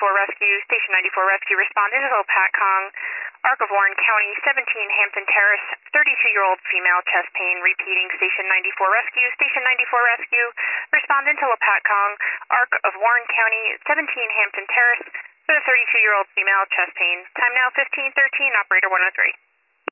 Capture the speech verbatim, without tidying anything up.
ninety-four Rescue, Station ninety-four Rescue, responding to Pat Kong, Arc of Warren County, seventeen Hampton Terrace, thirty-two-year-old female, chest pain, repeating Station ninety-four Rescue, Station ninety-four Rescue, responding to Pat Kong, Arc of Warren County, seventeen Hampton Terrace, for the thirty-two-year-old female, chest pain. Time now fifteen thirteen, operator one oh three.